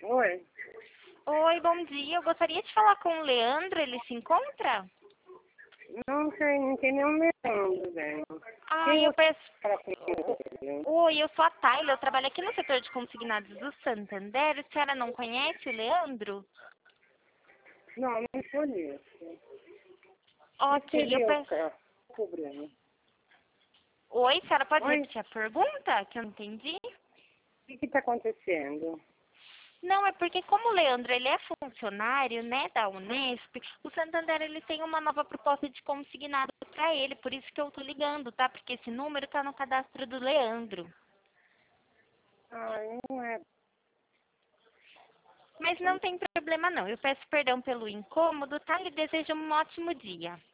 Oi. Oi, bom dia. Eu gostaria de falar com o Leandro. Ele se encontra? Não sei, não tem nenhum Leandro, velho. Ai, Quem eu você peço... fala comigo? Oi, eu sou a Tayla. Eu trabalho aqui no setor de consignados do Santander. A senhora não conhece o Leandro? Não, não conheço. Ok, eu Seria o peço... problema. Oi, a senhora pode Oi, repetir a pergunta? Que eu não entendi. o que está acontecendo? Não, é porque como o Leandro ele é funcionário, né, da Unesp, o Santander ele tem uma nova proposta de consignado para ele, por isso que eu tô ligando, tá? Porque esse número tá no cadastro do Leandro. Ai, não é Mas não tem problema não. Eu peço perdão pelo incômodo, tá? E desejo um ótimo dia.